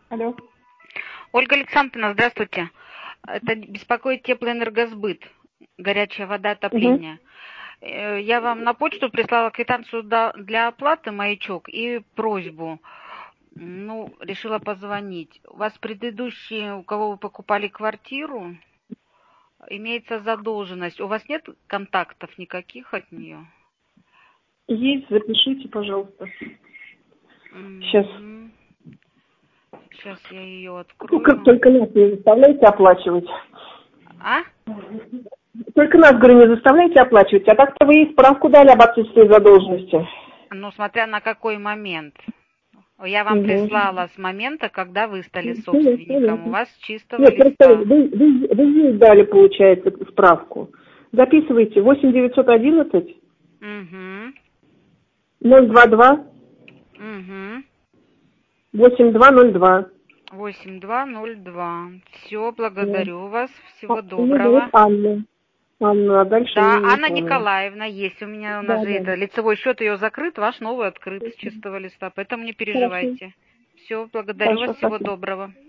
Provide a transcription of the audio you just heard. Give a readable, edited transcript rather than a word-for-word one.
Алло. Ольга Александровна, здравствуйте. Это беспокоит теплоэнергосбыт, горячая вода, отопление. Я вам на почту прислала квитанцию для оплаты, маячок, и просьбу. Решила позвонить. У вас предыдущие, у кого вы покупали квартиру, имеется задолженность. У вас нет контактов никаких от нее? Есть, запишите, пожалуйста. Сейчас. Сейчас я ее Ну, как открою. только нас не заставляйте оплачивать. А? Только нас, говорю, не заставляйте оплачивать, а так-то вы ей справку дали об отсутствии задолженности. Смотря на какой момент. Я вам прислала с момента, когда вы стали собственником. Понятно. У вас чистого Нет, просто листа. вы ей дали, получается, справку. Записывайте 8911 Угу. 022 Угу. 8202. 8202. Все, благодарю вас. Всего Меня зовут доброго. Анна. Анна, а дальше Да, имя не Анна помню. Николаевна есть. У меня Да. это лицевой счет ее закрыт, ваш новый открыт с чистого листа. Поэтому не Хорошо. переживайте. Все, благодарю вас. Хорошо, Всего спасибо. доброго.